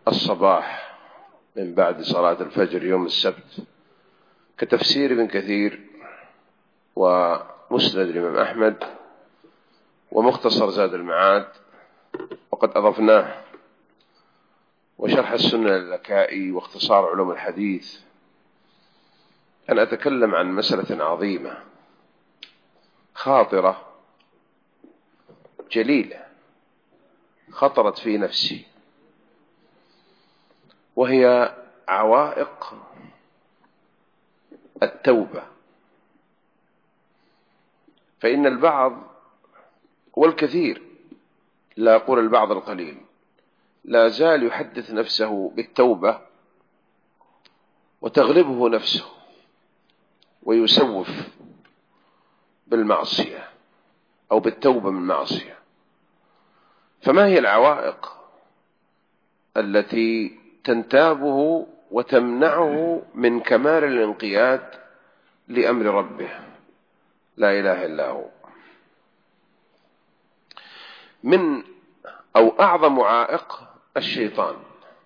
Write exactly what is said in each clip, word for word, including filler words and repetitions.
الصباح من بعد صلاة الفجر يوم السبت كتفسير ابن كثير ومسند الإمام أحمد ومختصر زاد المعاد وقد أضفناه وشرح السنة للكائي واختصار علوم الحديث. أن أتكلم عن مسألة عظيمة خاطرة جليلة خطرت في نفسي، وهي عوائق التوبة. فإن البعض والكثير، لا أقول البعض القليل، لا زال يحدث نفسه بالتوبة وتغلبه نفسه ويسوف بالمعصية أو بالتوبة من معصية. فما هي العوائق التي تنتابه وتمنعه من كمال الانقياد لأمر ربه لا إله إلا هو؟ من أو أعظم عائق الشيطان،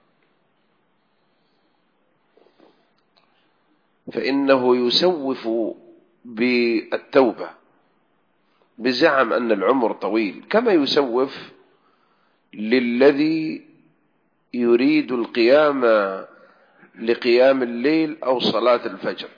فإنه يسوف بالتوبة بزعم أن العمر طويل، كما يسوف للذي يريد القيام لقيام الليل أو صلاة الفجر،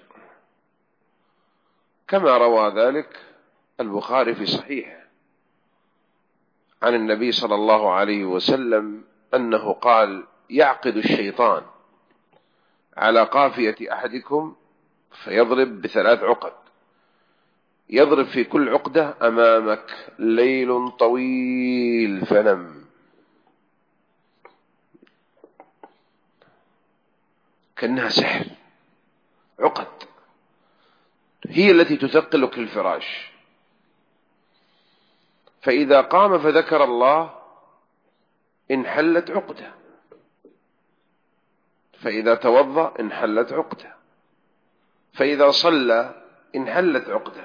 كما روى ذلك البخاري في صحيحه عن النبي صلى الله عليه وسلم أنه قال: يعقد الشيطان على قافية أحدكم فيضرب بثلاث عقد، يضرب في كل عقدة: أمامك ليل طويل فنم. كأنها سحر، عقد هي التي تثقلك الفراش. فإذا قام فذكر الله انحلت عقدة، فإذا توضأ انحلت عقدة، فإذا صلى انحلت عقدة،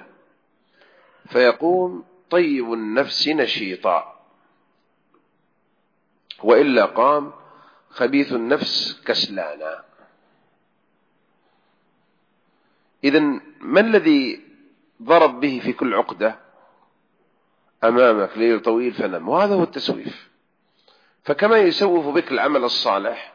فيقوم طيب النفس نشيطا، وإلا قام خبيث النفس كسلانا. إذن ما الذي ضرب به في كل عقدة؟ أمامك ليل طويل فنم، وهذا هو التسويف. فكما يسوف بك العمل الصالح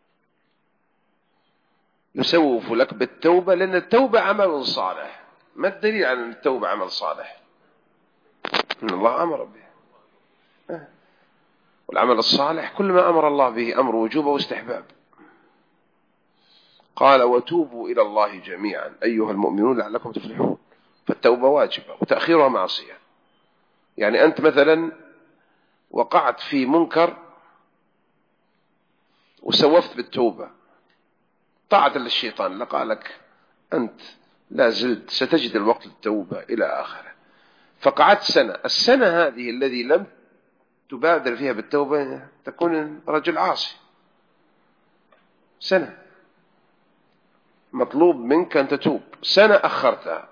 يسوف لك بالتوبة، لأن التوبة عمل صالح. ما الدليل على أن التوبة عمل صالح؟ إن الله أمر به، والعمل الصالح كل ما أمر الله به أمر وجوب واستحباب. قال: وتوبوا إلى الله جميعا أيها المؤمنون لعلكم تفلحون. فالتوبة واجبة وتأخيرها معصية. يعني أنت مثلا وقعت في منكر وسوفت بالتوبة، طاعة للشيطان، لقالك أنت لا زلت ستجد الوقت للتوبة إلى آخره، فقعدت سنة. السنة هذه الذي لم تبادر فيها بالتوبة تكون رجل عاصي. سنة مطلوب منك أن تتوب، سنة أخرتها.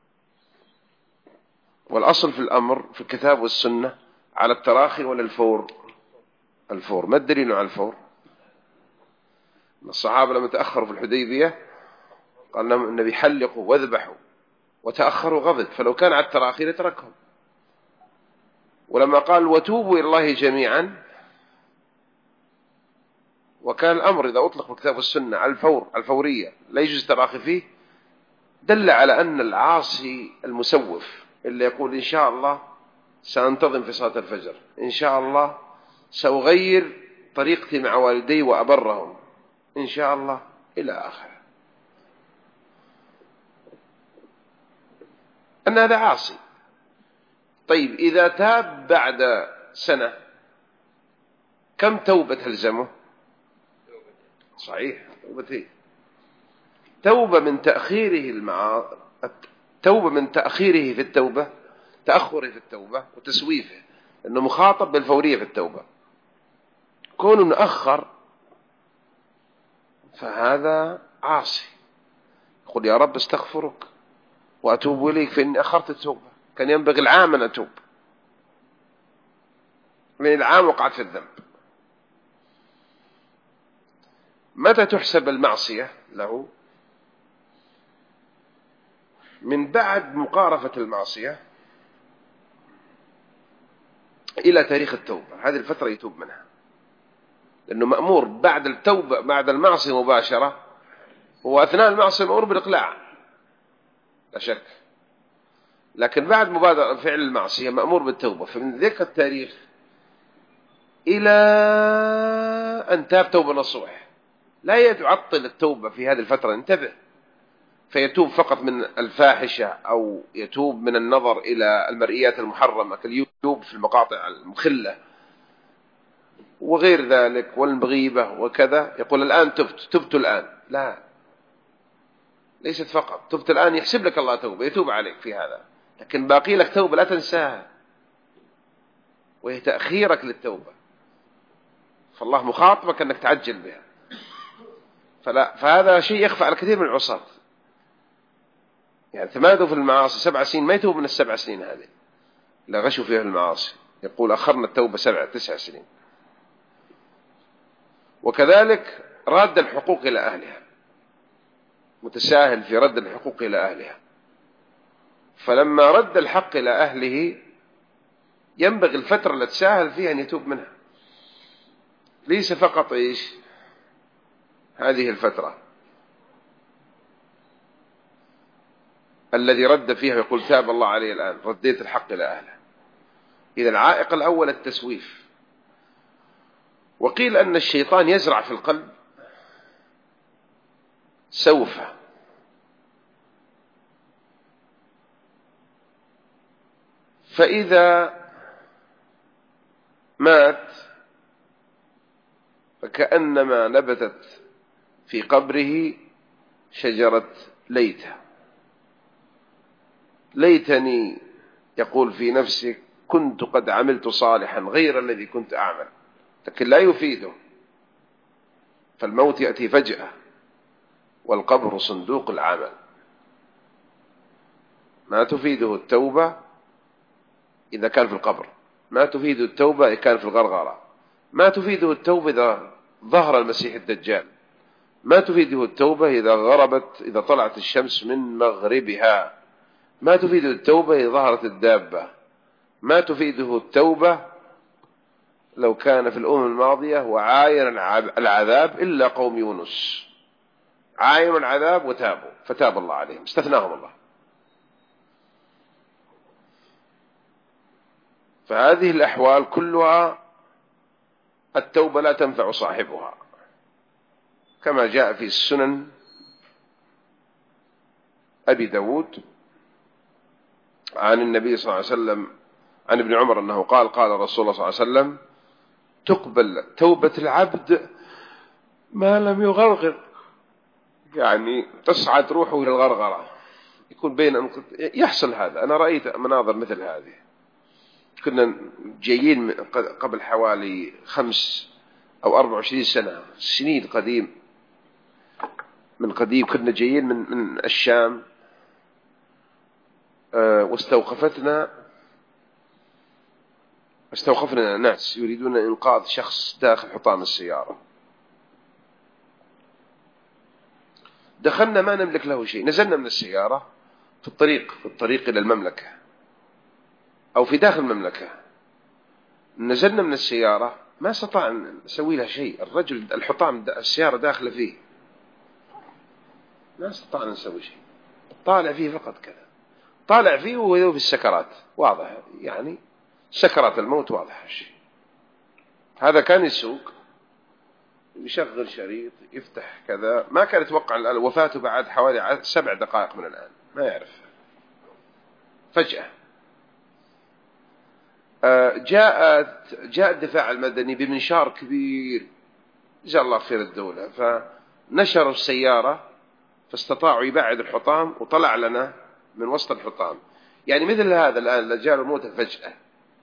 والأصل في الأمر في الكتاب والسنة على التراخي ولا الفور؟ الفور. ما الدليل على الفور؟ الصحابة لما تأخروا في الحديبية قال لهم النبي: حلقوا واذبحوا، وتأخروا غضب، فلو كان على التراخي لتركهم. ولما قال: وتوبوا إلى الله جميعا، وكان الأمر إذا أطلق في الكتاب والسنة على الفور، الفورية، لا يجوز التراخي فيه، دل على أن العاصي المسوف اللي يقول: إن شاء الله سأنتظم في صلاة الفجر، إن شاء الله سأغير طريقتي مع والدي وأبرهم، إن شاء الله إلى آخره، أن هذا عاصي. طيب إذا تاب بعد سنة كم توبة تلزمه؟ صحيح، توبتين. توبة من تأخيره المعاصي، توبة من تأخيره في التوبة، تأخره في التوبة وتسويفه، لأنه مخاطب بالفورية في التوبة. كونه مؤخر فهذا عاصي، يقول: يا رب استغفرك وأتوب إليك فإني أخرت التوبة، كان ينبغي العام أن أتوب، من العام وقعت في الذنب. متى تحسب المعصية له؟ من بعد مقارفة المعصية إلى تاريخ التوبة، هذه الفترة يتوب منها، لأنه مأمور بعد التوبة بعد المعصية مباشرة، وأثناء المعصية مأمور بالإقلاع لا شك، لكن بعد مبادرة فعل المعصية مأمور بالتوبة. فمن ذلك التاريخ إلى أن تاب توبة نصوح، لا يعطل التوبة في هذه الفترة، انتبه، فيتوب فقط من الفاحشة أو يتوب من النظر إلى المرئيات المحرمة كاليوتيوب في المقاطع المخلة وغير ذلك والغيبة وكذا، يقول الآن تبت تبت الآن، لا، ليست فقط تبت الآن يحسب لك الله توبة، يتوب عليك في هذا، لكن باقي لك توبة لا تنساها، وهي تأخيرك للتوبة، فالله مخاطبك أنك تعجل بها. فلا فهذا شيء يخفى على كثير من العصاة، يعني تمادوا في المعاصي سبع سنين ما يتوب من السبع سنين هذه، لا غشوا فيها المعاصي، يقول أخرنا التوبة سبع تسع سنين. وكذلك رد الحقوق إلى أهلها، متساهل في رد الحقوق إلى أهلها، فلما رد الحق إلى أهله ينبغي الفترة التي تساهل فيها أن يتوب منها، ليس فقط إيش هذه الفترة الذي رد فيها يقول تاب الله عليه الآن رديت الحق إلى أهله. إذا العائق الأول التسويف. وقيل أن الشيطان يزرع في القلب سوف، فإذا مات فكأنما نبتت في قبره شجرة ليته، ليتني يقول في نفسه كنت قد عملت صالحا غير الذي كنت أعمل، لكن لا يفيده، فالموت يأتي فجأة والقبر صندوق العمل. ما تفيده التوبة إذا كان في القبر، ما تفيده التوبة إذا كان في الغرغرة، ما تفيده التوبة إذا ظهر المسيح الدجال، ما تفيده التوبة إذا غربت إذا طلعت الشمس من مغربها، ما تفيده التوبة إذا ظهرت الدابة، ما تفيده التوبة لو كان في الأمم الماضية وعاين العذاب إلا قوم يونس، عاينوا العذاب وتابوا فتاب الله عليهم استثناهم الله. فهذه الأحوال كلها التوبة لا تنفع صاحبها، كما جاء في السنن أبي داود عن النبي صلى الله عليه وسلم عن ابن عمر أنه قال قال رسول الله صلى الله عليه وسلم تقبل توبة العبد ما لم يغرغر، يعني تصعد روحه إلى الغرغرة، يكون بين يحصل هذا. أنا رأيت مناظر مثل هذه، كنا جايين قبل حوالي خمس أو أربع وعشرين سنة، سنين قديم من قديم، كنا جايين من من الشام، أه واستوقفتنا استوقفنا ناس يريدون إنقاذ شخص داخل حطام السيارة. دخلنا ما نملك له شيء، نزلنا من السيارة في الطريق في الطريق إلى المملكة أو في داخل المملكة، نزلنا من السيارة ما استطاع أن نسوي له شيء، الرجل الحطام السيارة داخل فيه، ما استطاع أن نسوي شيء، طالع فيه فقط كذا، طالع فيه وهو في السكرات، واضح يعني سكرات الموت واضح الشيء. هذا كان يسوق يشغل شريط يفتح كذا، ما كان يتوقع وفاته بعد حوالي سبع دقائق من الآن، ما يعرف، فجأة جاءت جاء الدفاع المدني بمنشار كبير جزاه الله خير الدولة، فنشروا السيارة فاستطاعوا يبعد الحطام وطلع لنا من وسط الحطام. يعني مثل هذا الآن جاء الموت فجأة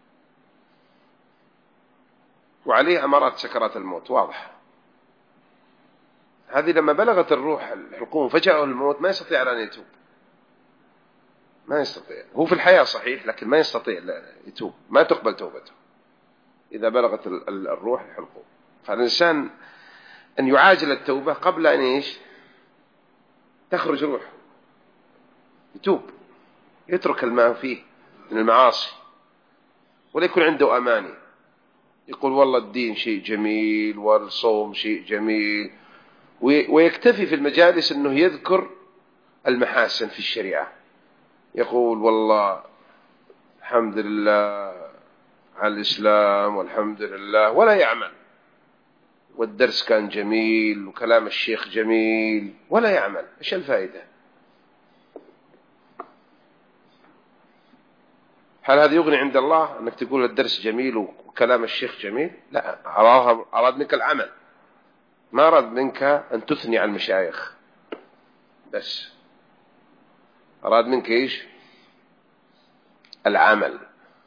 وعليه أمارات سكرات الموت واضح. هذه لما بلغت الروح الحكومة فجأة الموت ما يستطيع أن يتوب، ما يستطيع، هو في الحياة صحيح لكن ما يستطيع يتوب، ما تقبل توبته إذا بلغت الروح الحلقوم. فالإنسان أن يعاجل التوبة قبل أن إيش تخرج روح، يتوب، يترك ما فيه من المعاصي، ولا يكون عنده أماني يقول والله الدين شيء جميل والصوم شيء جميل، ويكتفي في المجالس أنه يذكر المحاسن في الشريعة، يقول والله الحمد لله على الإسلام والحمد لله، ولا يعمل. والدرس كان جميل وكلام الشيخ جميل، ولا يعمل. إيش الفائدة؟ هل هذا يغني عند الله أنك تقول الدرس جميل وكلام الشيخ جميل؟ لا، أراد منك العمل، ما أراد منك أن تثني على المشايخ، بس أراد منك إيش؟ العمل.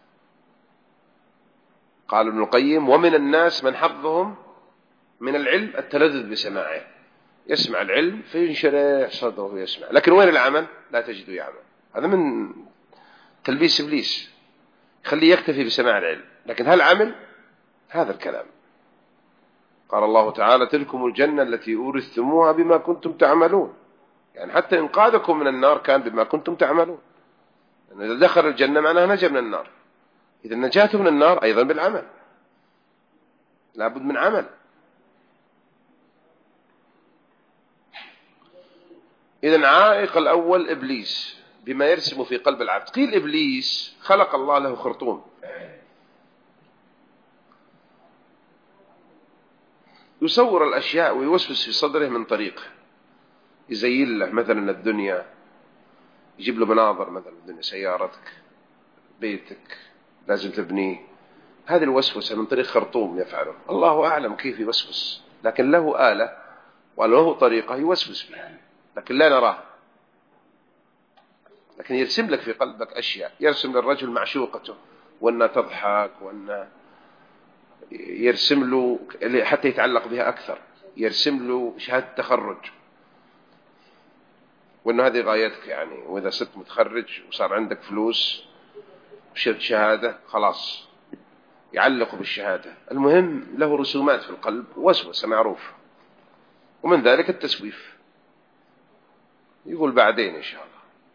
قال ابن القيم ومن الناس من حظهم من العلم التلذذ بسماعه، يسمع العلم فينشرح صدره ويسمع، لكن وين العمل؟ لا تجده يعمل. هذا من تلبيس إبليس، خليه يكتفي بسماع العلم، لكن هل عمل؟ هذا الكلام. قال الله تعالى تلكم الجنة التي أورثتموها بما كنتم تعملون، يعني حتى إنقاذكم من النار كان بما كنتم تعملون، يعني إذا دخل الجنة معناها نجا من النار، إذا نجاته من النار أيضا بالعمل، لابد من عمل. إذن عائق الأول إبليس بما يرسم في قلب العبد. قيل إبليس خلق الله له خرطوم يصور الأشياء ويوسوس في صدره من طريقه، يزين له مثلا الدنيا، يجيب له مناظر مثلا الدنيا، سيارتك، بيتك لازم تبنيه، هذه الوسوسة من طريق خرطوم يفعله، الله أعلم كيف يوسوس، لكن له آلة وله طريقة يوسوس بها، لكن لا نراه. لكن يرسم لك في قلبك أشياء، يرسم للرجل معشوقته وأنها تضحك، وأنها يرسم له حتى يتعلق بها أكثر، يرسم له شهادة تخرج وأنه هذه غايتك، يعني وإذا صرت متخرج وصار عندك فلوس وشرت شهادة خلاص يعلق بالشهادة. المهم له رسومات في القلب، وسوسة معروفة، ومن ذلك التسويف، يقول بعدين إن شاء الله.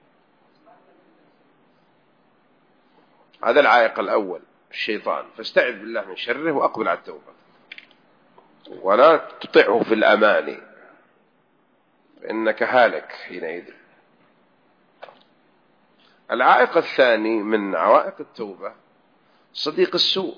هذا العائق الأول الشيطان، فاستعذ بالله من شره وأقبل على التوبة، ولا تطيعه في الأماني فإنك هالك حينئذ. العائق الثاني من عوائق التوبة صديق السوء.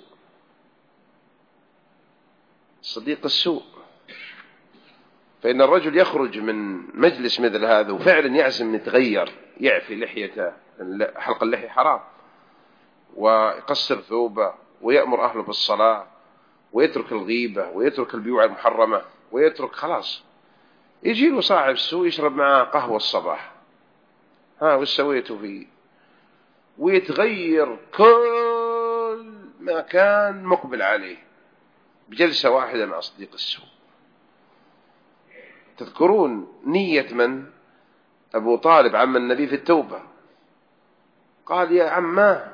صديق السوء، فإن الرجل يخرج من مجلس مثل هذا وفعلا يعزم يتغير، يعفي لحيته، حلق اللحية حرام، ويقصر ثوبه، ويأمر أهله بالصلاة، ويترك الغيبة، ويترك البيوع المحرمة، ويترك خلاص. يجي له صاحب السوء يشرب معه قهوة الصباح، ها وش سويته فيه، ويتغير كل ما كان مقبل عليه بجلسة واحدة مع صديق السوء. تذكرون نية من؟ أبو طالب عم النبي في التوبة، قال يا عماه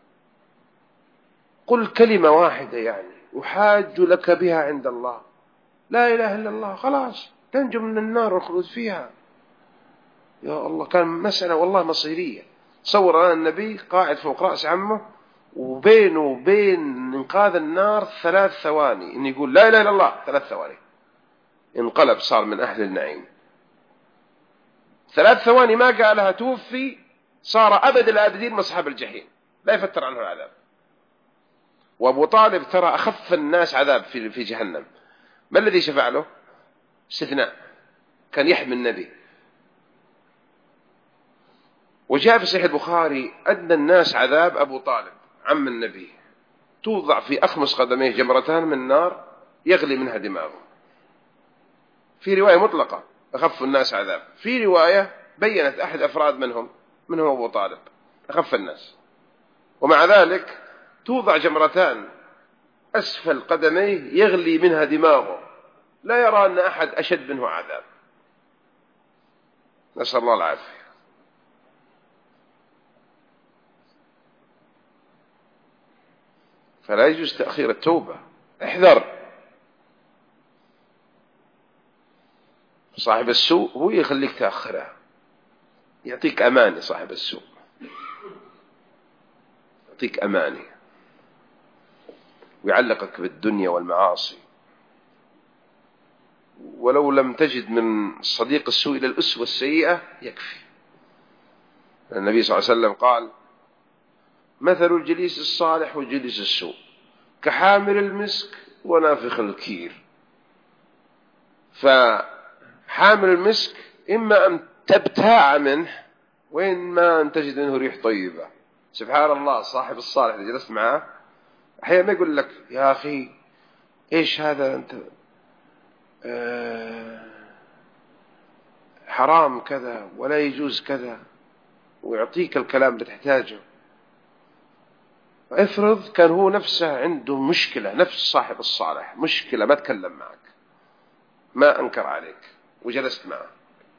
قل كلمة واحدة يعني أحاج لك بها عند الله، لا إله إلا الله، خلاص تنجو من النار والخلود فيها. يا الله، كان مسألة والله مصيرية. صور أنا النبي قاعد فوق رأس عمه وبينه وبين انقاذ النار ثلاث ثواني، إن يقول لا إله إلا الله ثلاث ثواني، انقلب صار من أهل النعيم. ثلاث ثواني ما قالها توفي، صار أبد الآبدين مصحب الجحيم، لا يفتر عنه العذاب. وأبو طالب ترى أخف الناس عذاب في في جهنم، ما الذي شفع له؟ استثناء، كان يحمي النبي. وجاء في صحيح البخاري أدنى الناس عذاب أبو طالب عم النبي، توضع في أخمص قدميه جمرتان من نار يغلي منها دماغه. في رواية مطلقة أخف الناس عذاب، في رواية بيّنت أحد أفراد منهم منهم أبو طالب أخف الناس، ومع ذلك توضع جمرتان أسفل قدميه يغلي منها دماغه، لا يرى أن أحد أشد منه عذاب، نسأل الله العافية. فلا يجوز تأخير التوبة، احذر. صاحب السوء هو يخليك تأخرها، يعطيك أماني. صاحب السوء يعطيك أماني ويعلقك بالدنيا والمعاصي. ولو لم تجد من صديق السوء إلى الأسوة السيئة يكفي. النبي صلى الله عليه وسلم قال: مثل الجليس الصالح والجليس السوء كحامل المسك ونافخ الكير. فحامل المسك إما أن تبتاع منه وإما أن تجد منه ريح طيبة. سبحان الله، صاحب الصالح اللي جلست معه أحيانا يقول لك: يا أخي إيش هذا أنت آه حرام كذا ولا يجوز كذا، ويعطيك الكلام اللي تحتاجه. افرض كان هو نفسه عنده مشكلة، نفس صاحب الصالح مشكلة، ما تكلم معك، ما أنكر عليك، وجلست معه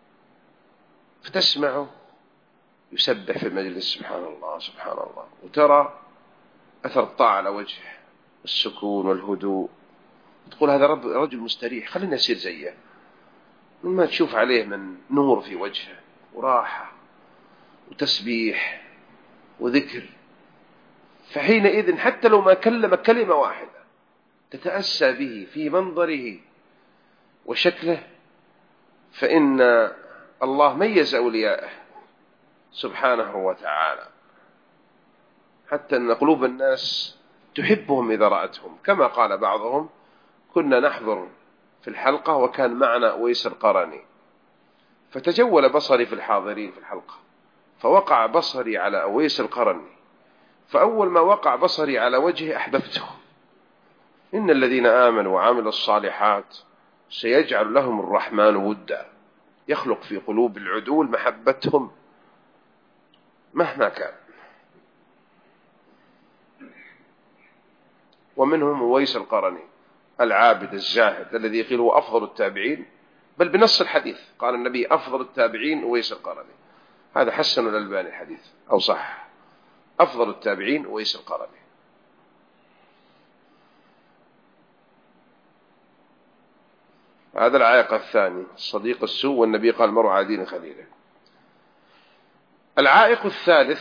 فتسمعه يسبح في المجلس سبحان الله سبحان الله، وترى أثر الطاعة على وجهه السكون والهدوء، تقول هذا رجل مستريح، خلينا نسير زيه. مما تشوف عليه من نور في وجهه وراحة وتسبيح وذكر، فحينئذ حتى لو ما كلم كلمة واحدة تتأسى به في منظره وشكله، فإن الله ميز أولياءه سبحانه وتعالى، حتى أن قلوب الناس تحبهم إذا رأتهم. كما قال بعضهم: كنا نحضر في الحلقة وكان معنا أويس القرني، فتجول بصري في الحاضرين في الحلقة، فوقع بصري على أويس القرني، فأول ما وقع بصري على وجهه أحببته. إن الذين آمنوا وعملوا الصالحات سيجعل لهم الرحمن ودا، يخلق في قلوب العدول محبتهم مهما كان. ومنهم أويس القرني العابد الزاهد الذي يقول هو أفضل التابعين، بل بنص الحديث قال النبي: أفضل التابعين أويس القرني. هذا حسن الألباني الحديث أو صح، أفضل التابعين أويس القرني. هذا العائق الثاني، صديق السوء، والنبي قال: مروا على دين خليله. العائق الثالث،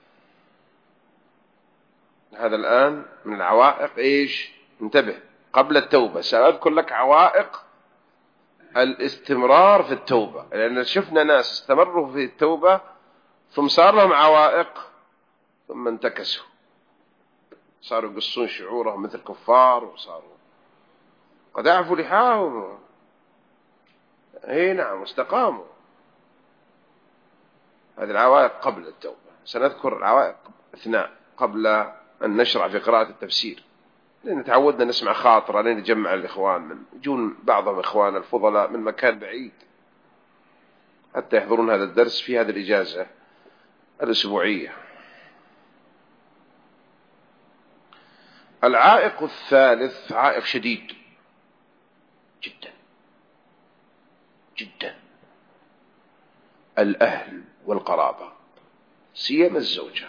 هذا الآن من العوائق، إيش؟ انتبه قبل التوبة، سأذكر لك عوائق الاستمرار في التوبة، لأن شفنا ناس استمروا في التوبة ثم صار لهم عوائق ثم انتكسوا، صاروا يقصون شعورهم مثل الكفار، وصاروا قد أعفوا لحاهم، اي نعم، واستقاموا. هذه العوائق قبل التوبة. سنذكر العوائق اثناء قبل أن نشرع في قراءة التفسير، لأن تعودنا نسمع خاطرة لين نجمع الإخوان، من يجون بعضهم إخوان الفضلاء من مكان بعيد حتى يحضرون هذا الدرس في هذه الإجازة الأسبوعية. العائق الثالث عائق شديد جدا جدا، الأهل والقرابة، سيما الزوجة.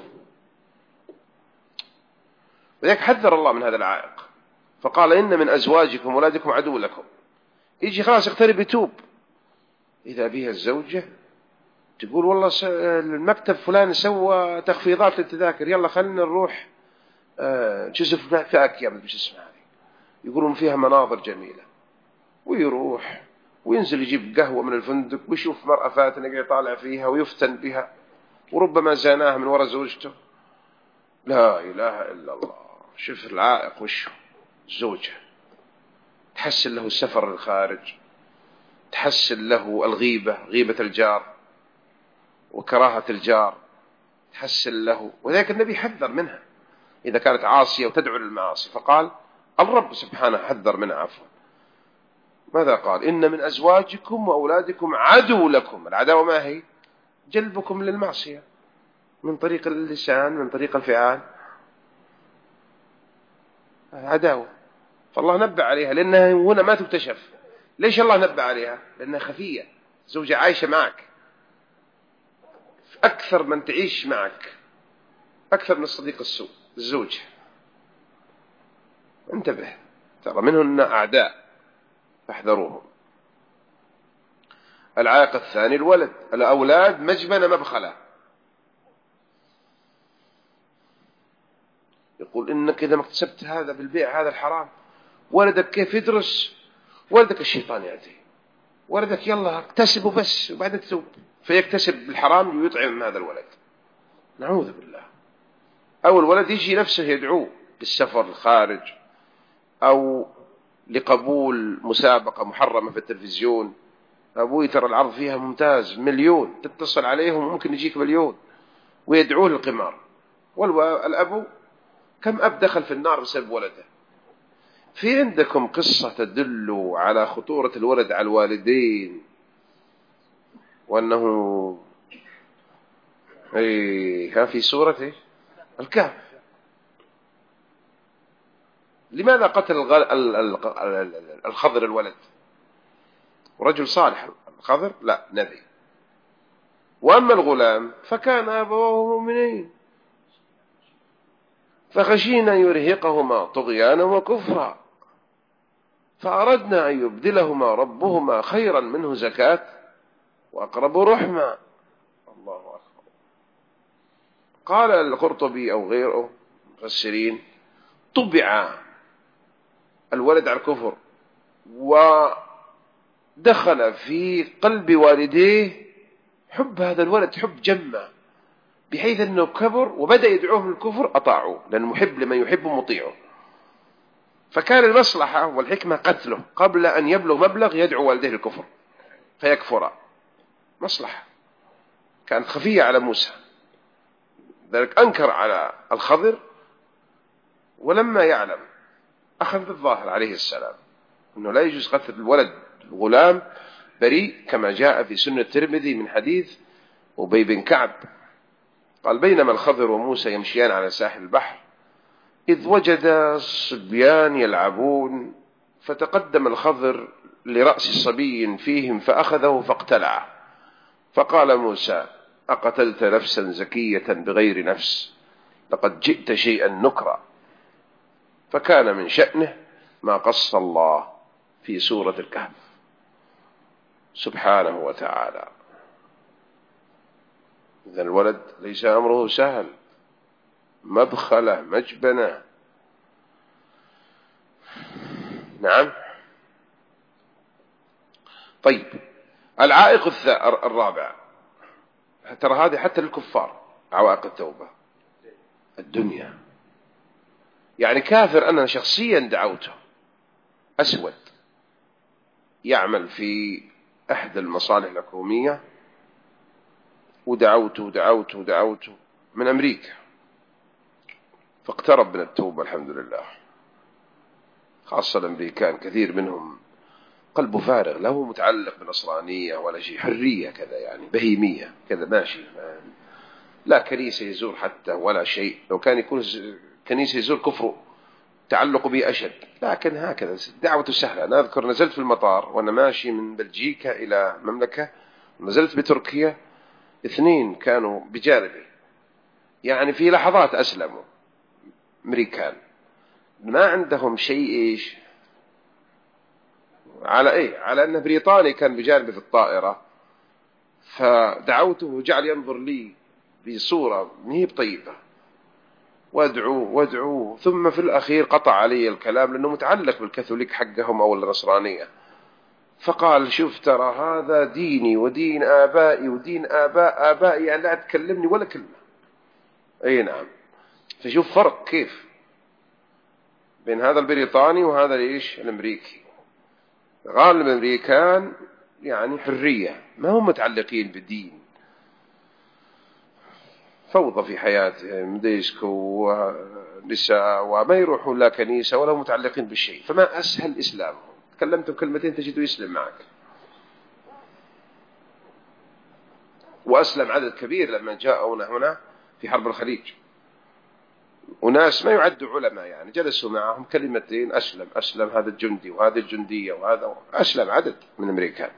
وذلك حذر الله من هذا العائق، فقال: إن من أزواجكم وولادكم عدو لكم. يجي خلاص يقترب يتوب، إذا بها الزوجة تقول: والله المكتب فلان سوى تخفيضات للتذاكر، يلا خلنا نروح جزف فاكية مش اسمها، يقولون فيها مناظر جميلة، ويروح وينزل يجيب قهوة من الفندق ويشوف مرأة فاتنة يقعد يطالع فيها ويفتن بها، وربما زاناها من وراء زوجته. لا إله إلا الله. شوف العائق وشه، الزوجة تحسن له السفر للخارج، تحسن له الغيبة، غيبة الجار وكراهة الجار، تحسن له. وذلك النبي حذر منها إذا كانت عاصية وتدعو للمعاصي، فقال الرب سبحانه حذر منها عفوا. ماذا قال؟ إن من أزواجكم وأولادكم عدو لكم. العداوة ما هي؟ جلبكم للمعصية من طريق اللسان، من طريق الفعال، عداوة. فالله نبأ عليها لأنها هنا ما تكتشف. ليش الله نبأ عليها؟ لأنها خفية، زوجة عايشة معك أكثر من تعيش معك، أكثر من الصديق السوء الزوج. انتبه، ترى منهن أعداء فاحذروهم. العائق الثاني الولد. الأولاد مجبنة مبخلة. يقول إنك إذا ما اكتسبت هذا بالبيع هذا الحرام، ولدك كيف يدرس؟ ولدك الشيطان يأتي، ولدك يلا اكتسبه بس وبعدين تتوب، فيكتسب بالحرام ويطعم هذا الولد. نعوذ بالله. أو الولد يجي نفسه يدعوه بالسفر الخارج، أو لقبول مسابقة محرمة في التلفزيون، أبوي ترى العرض فيها ممتاز مليون، تتصل عليهم ممكن يجيك مليون، ويدعوه للقمار. والأب كم أب دخل في النار بسبب ولده. في عندكم قصة تدل على خطورة الولد على الوالدين، وأنه إيه في سورة الكهف. لماذا قتل الخضر الولد؟ رجل صالح الخضر؟ لا، نبي. وأما الغلام فكان أبواه مؤمنين فخشينا يرهقهما طغيانا وكفرا فأردنا أن يبدلهما ربهما خيرا منه زكاة وأقرب رحما. الله أكبر. قال القرطبي أو غيره مفسرين: طبع الولد على الكفر ودخل في قلب والديه حب هذا الولد، حب جمة، بحيث أنه كبر وبدأ يدعوهم للكفر أطاعوه، لأن محب لمن يحب مطيعه. فكان المصلحة والحكمة قتله قبل أن يبلغ مبلغ يدعو والديه للكفر فيكفر. مصلحة كانت خفية على موسى، ذلك أنكر على الخضر، ولما يعلم أخذ بالظاهر عليه السلام أنه لا يجوز قتل الولد الغلام بريء، كما جاء في سنة الترمذي من حديث أبي بن كعب قال: بينما الخضر وموسى يمشيان على ساحل البحر إذ وجد الصبيان يلعبون، فتقدم الخضر لرأس صبي فيهم فأخذه فاقتلعه، فقال موسى: أقتلت نفسا زكية بغير نفس، لقد جئت شيئا نكرا. فكان من شأنه ما قص الله في سورة الكهف سبحانه وتعالى. إذن الولد ليس أمره سهل، مبخلة مجبنة. نعم. طيب، العائق الرابع، ترى هذه حتى للكفار عوائق التوبة: الدنيا. يعني كافر أنا شخصيا دعوته، أسود يعمل في أحد المصالح الحكومية، ودعوته ودعوته ودعوته من أمريكا، فاقترب من التوبة الحمد لله. خاصة الأمريكان كثير منهم قلبه فارغ، لا هو متعلق بنصرانية ولا شيء، حرية كذا يعني بهيمية كذا ماشي، لا كنيسة يزور حتى ولا شيء. لو كان يكون كنيسة يزور كفره تعلق به أشد، لكن هكذا دعوته سهلة. أنا أذكر نزلت في المطار وأنا ماشي من بلجيكا إلى مملكة، نزلت بتركيا، اثنين كانوا بجانبي، يعني في لحظات أسلموا، أمريكان، ما عندهم شيء إيش على إيه، على أن بريطاني كان بجانبي في الطائرة، فدعوته وجعل ينظر لي بصورة مهيب طيبة، وادعوه وادعوه، ثم في الأخير قطع علي الكلام لأنه متعلق بالكاثوليك حقهم أو النصرانية، فقال: شوف ترى هذا ديني ودين آبائي ودين آباء آبائي، يعني لا تكلمني ولا كلمة. أي نعم. فشوف فرق كيف بين هذا البريطاني وهذا ليش الأمريكي. غالب الأمريكان يعني حرية، ما هم متعلقين بالدين، فوضى في حياتهم، ديسكو ونساء، وما يروحون لا كنيسة ولا متعلقين بالشيء، فما أسهل إسلامهم. تكلمت بكلمتين تجده يسلم معك. وأسلم عدد كبير لما جاءونا هنا في حرب الخليج، وناس ما يعدوا علماء، يعني جلسوا معهم كلمتين أسلم أسلم هذا الجندي وهذه الجندية وهذا أسلم عدد من الأمريكان.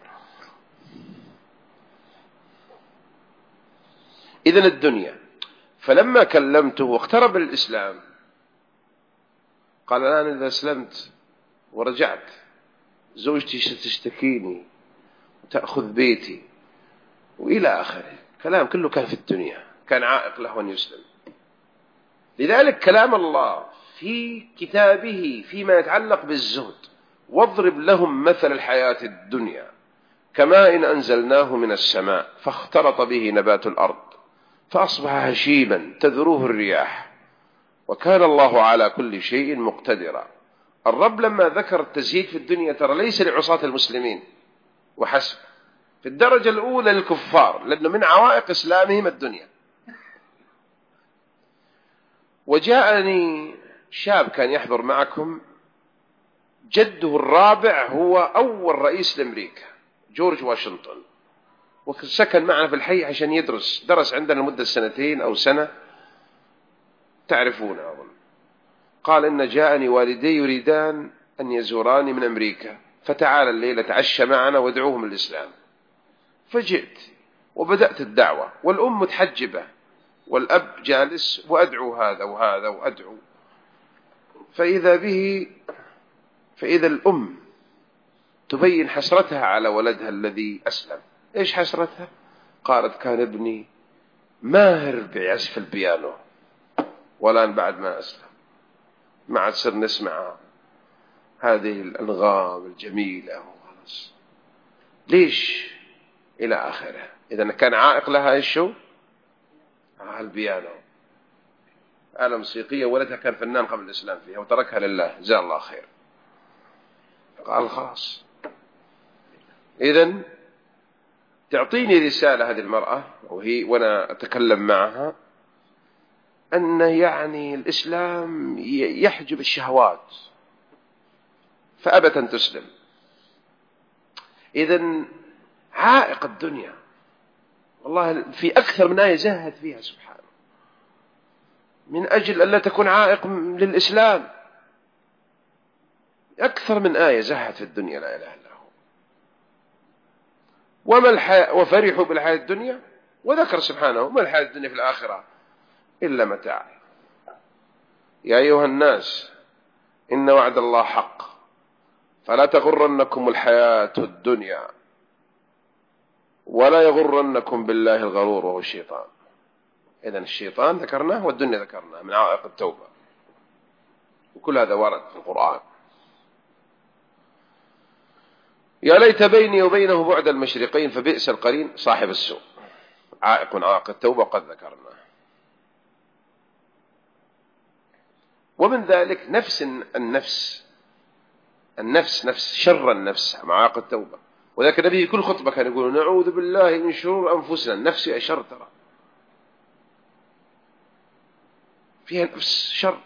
إذن الدنيا. فلما كلمته واقترب الإسلام قال: الآن إذا أسلمت ورجعت زوجتي ستشتكيني تأخذ بيتي وإلى آخره. كلام كله كان في الدنيا، كان عائق له أن يسلم. لذلك كلام الله في كتابه فيما يتعلق بالزهد: واضرب لهم مثل الحياة الدنيا كماء إن أنزلناه من السماء فاختلط به نبات الأرض فأصبح هشيما تذروه الرياح وكان الله على كل شيء مقتدرا. الرب لما ذكر التزهيد في الدنيا ترى ليس لعصاة المسلمين وحسب، في الدرجة الأولى للكفار، لأنه من عوائق إسلامهم الدنيا. وجاءني شاب كان يحضر معكم، جده الرابع هو أول رئيس لأمريكا، جورج واشنطن، وسكن معنا في الحي عشان يدرس، درس عندنا لمدة سنتين أو سنة تعرفون أظن. قال إن جاءني والدي يريدان أن يزوراني من أمريكا، فتعال الليلة تعشى معنا وادعوهم الإسلام. فجئت وبدأت الدعوة والأم متحجبة والأب جالس وأدعو هذا وهذا وأدعو، فإذا به فإذا الأم تبين حسرتها على ولدها الذي أسلم. إيش حسرتها؟ قالت كان ابني ماهر بعزف البيانو، والآن بعد ما أسلم ما عاد صرنا نسمع هذه الأنغام الجميلة وخلاص. ليش؟ إلى آخره. إذا كان عائق لها إيش شو؟ البيانو، آلة موسيقية، ولدها كان فنان قبل الإسلام فيها وتركها لله جزاه الله خير. قال خلاص. إذن تعطيني رسالة هذه المرأة وهي وأنا أتكلم معها أن يعني الإسلام يحجب الشهوات، فأبت أن تسلم. إذن عائق الدنيا والله في أكثر من آية زهد فيها سبحانه من أجل أن لا تكون عائق للإسلام. أكثر من آية زهد في الدنيا لا إله إلا هو. وما الحياة وفرحوا بالحياة الدنيا، وذكر سبحانه ما الحياة الدنيا في الآخرة إلا متاع. يا أيها الناس إن وعد الله حق فلا تغرنكم الحياة الدنيا ولا يغرنكم بالله الغرور وهو الشيطان. إذن الشيطان ذكرناه والدنيا ذكرناه من عائق التوبة، وكل هذا ورد في القرآن. يا ليت بيني وبينه بعد المشرقين فبئس القرين صاحب السوء، عائق من عائق التوبة وقد ذكرناه. ومن ذلك نفس النفس النفس نفس شر النفس مع عائق التوبة. وذلك النبي كل خطبة كان يقول نعوذ بالله من شرور أنفسنا. النفس يا شر، ترى فيها نفس شر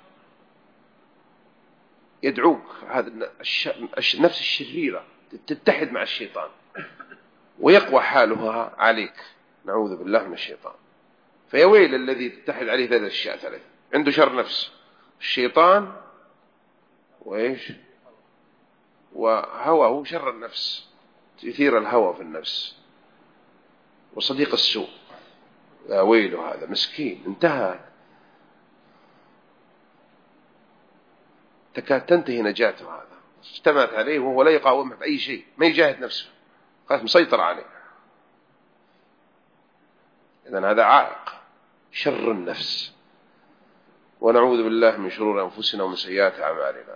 يدعوك. هذا النفس الشريرة تتحد مع الشيطان ويقوى حالها عليك، نعوذ بالله من الشيطان. فيا ويل الذي تتحد عليه ثلاث أشياء ثلاث، عنده شر نفس، الشيطان وإيش وهوى شر النفس، يثير الهوى في النفس، وصديق السوء. يا ويله هذا مسكين انتهى، تكاد تنتهي نجاته. هذا اجتمعت عليه وهو لا يقاومها بأي شيء، ما يجاهد نفسه، خلاص مسيطر عليه. إذن هذا عائق شر النفس. ونعوذ بالله من شرور أنفسنا ومن سيئات أعمالنا.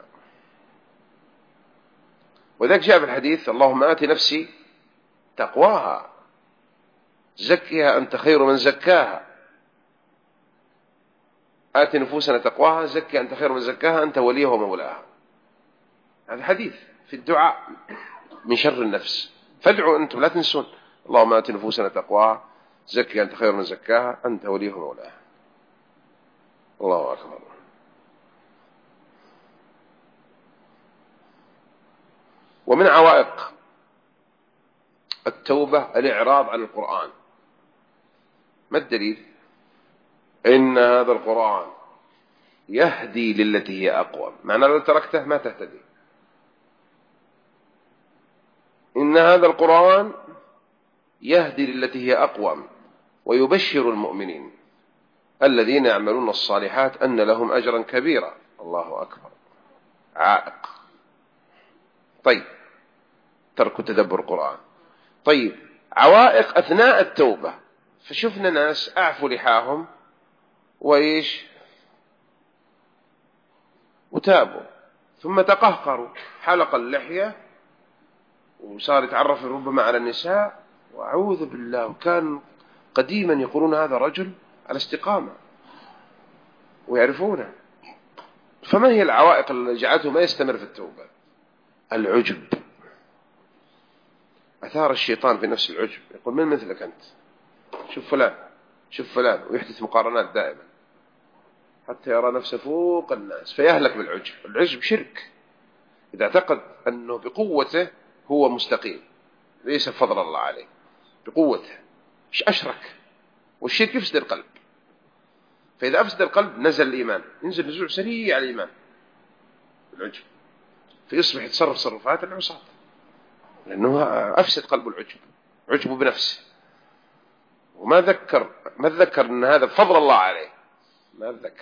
وذلك جاء في الحديث اللهم آت نفسي تقواها زكها أنت خير من زكاها. آت نفوسنا تقواها زكها أنت خير من زكاها أنت وليها ومولاها. هذا حديث في الدعاء من شر النفس، فادعوا أنتم لا تنسون اللهم آت نفوسنا تقواها زكها أنت خير من زكاها أنت وليها ومولاها. الله أكبر. ومن عوائق التوبة الإعراض عن القرآن. ما الدليل؟ إن هذا القرآن يهدي للتي هي أقوم، معنى لو تركته ما تهتدي. إن هذا القرآن يهدي للتي هي أقوم ويبشر المؤمنين الذين يعملون الصالحات أن لهم أجرا كبيرا. الله أكبر. عائق. طيب ترك تدبر القرآن، طيب، عوائق أثناء التوبة، فشفنا ناس أعفوا لحاهم وإيش وتابوا، ثم تقهقروا، حلق اللحية وصار يتعرف ربما على النساء، وأعوذ بالله، وكان قديما يقولون هذا رجل على استقامة ويعرفونه. فما هي العوائق اللي جعلته ما يستمر في التوبة؟ العجب. أثار الشيطان في نفس العجب، يقول من مثلك أنت، شوف فلان شوف فلان، ويحدث مقارنات دائما حتى يرى نفسه فوق الناس فيهلك بالعجب. العجب شرك، إذا اعتقد أنه بقوته هو مستقيم، ليس بفضل الله عليه، بقوته، مش أشرك. والشرك يفسد القلب، فإذا أفسد القلب نزل الإيمان، ينزل نزول سريع الإيمان العجب، فيصبح يتصرف تصرفات العصاة، لأنه أفسد قلب العجب، عجبه بنفسه، وما ذكر ما ذكر أن هذا بفضل الله عليه، ما ذكر،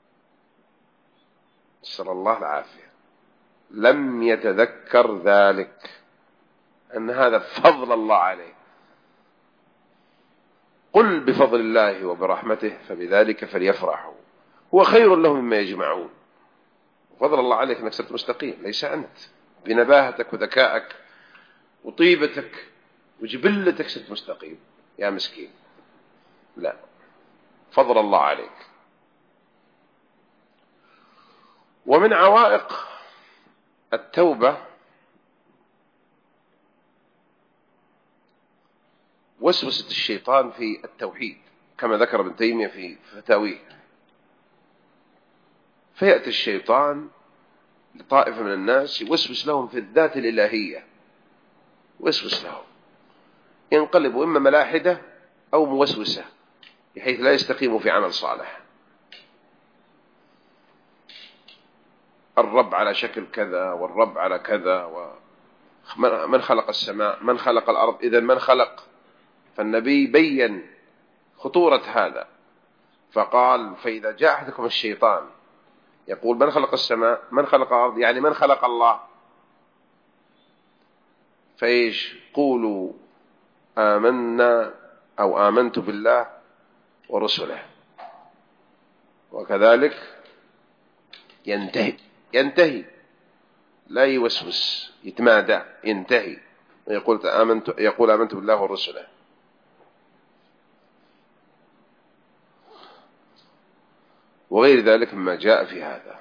نسأل الله العافية، لم يتذكر ذلك أن هذا فضل الله عليه. قل بفضل الله وبرحمته فبذلك فليفرحوا هو خير لهم مما يجمعون. فضل الله عليك أنك صرت مستقيم، ليس أنت بنباهتك وذكائك وطيبتك وجبلتك صرت مستقيم يا مسكين، لا، فضل الله عليك. ومن عوائق التوبة وسوسة الشيطان في التوحيد، كما ذكر ابن تيمية في فتاويه. فيأتي الشيطان لطائفة من الناس يوسوس لهم في الذات الإلهية، وسوس لهم، ينقلبوا إما ملاحدة أو موسوسة، بحيث لا يستقيموا في عمل صالح. الرب على شكل كذا، والرب على كذا، ومن خلق السماء، من خلق الأرض، إذن من خلق؟ فالنبي بين خطورة هذا فقال: فإذا جاء أحدكم الشيطان يقول من خلق السماء، من خلق الأرض، يعني من خلق الله، فإيش قولوا آمنا أو آمنت بالله ورسله، وكذلك ينتهي ينتهي لا يوسوس يتمادى، ينتهي ويقول آمنت يقول آمنت بالله ورسله. وغير ذلك مما جاء في هذا.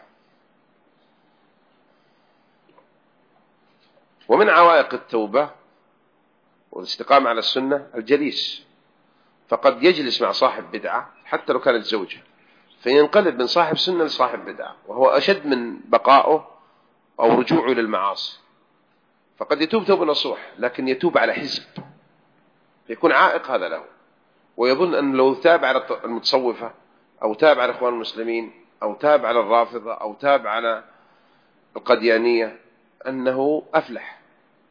ومن عوائق التوبة والاستقامة على السنة الجليس، فقد يجلس مع صاحب بدعة حتى لو كانت زوجة، فينقلب من صاحب سنة لصاحب بدعة، وهو أشد من بقائه أو رجوعه للمعاصي. فقد يتوب توبة نصوح، لكن يتوب على حزب، يكون عائق هذا له، ويظن أن لو تاب على المتصوفة أو تاب على إخوان المسلمين أو تاب على الرافضة أو تاب على القديانية أنه أفلح،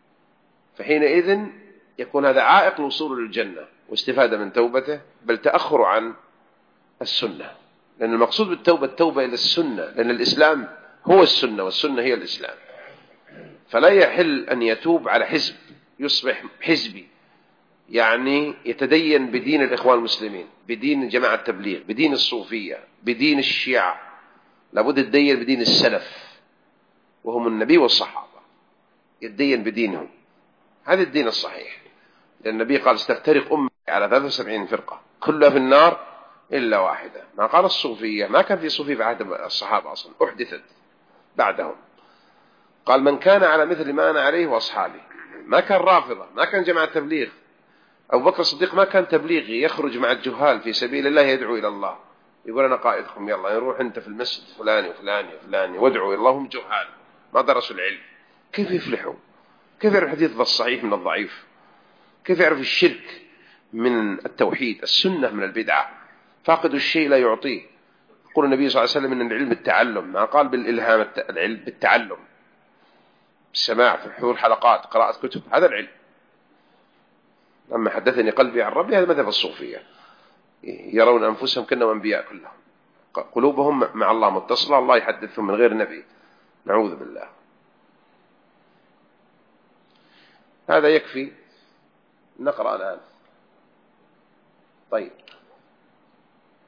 فحينئذ يكون هذا عائق لوصوله للجنة واستفادة من توبته، بل تأخر عن السنة. لأن المقصود بالتوبة التوبة إلى السنة، لأن الإسلام هو السنة والسنة هي الإسلام. فلا يحل أن يتوب على حزب، يصبح حزبي، يعني يتدين بدين الإخوان المسلمين، بدين جماعة التبليغ، بدين الصوفية، بدين الشيعة. لابد يتدين بدين السلف وهم النبي والصحابة، يتدين بدينهم، هذا الدين الصحيح. لأن النبي قال: استفترق أمي على ثلاث وسبعين فرقة كلها في النار إلا واحدة. ما قال الصوفية، ما كان في صوفية في عهد الصحابة أصلا، أحدثت بعدهم. قال: من كان على مثل ما أنا عليه وأصحابي. ما كان رافضة، ما كان جماعة تبليغ. أبو بكر الصديق ما كان تبليغي، يخرج مع الجهال في سبيل الله يدعو إلى الله، يقول أنا قائدكم، يلا يروح أنت في المسجد فلاني وفلاني وفلاني وادعوا إلى الله، هم جهال ما درسوا العلم. كيف يفلحوا؟ كيف يعرف الحديث الصحيح من الضعيف؟ كيف يعرف الشرك من التوحيد، السنة من البدعة؟ فاقد الشيء لا يعطيه. يقول النبي صلى الله عليه وسلم: إن العلم التعلم، ما قال بالإلهام، العلم بالتعلم، السماع في حضور حلقات، قراءة كتب، هذا العلم. أما حدثني قلبي عن ربي، هذا مذهب الصوفية، يرون أنفسهم كأنهم أنبياء كلهم، قلوبهم مع الله متصلة، الله يحدثهم من غير نبي، نعوذ بالله. هذا يكفي نقرأ الآن. طيب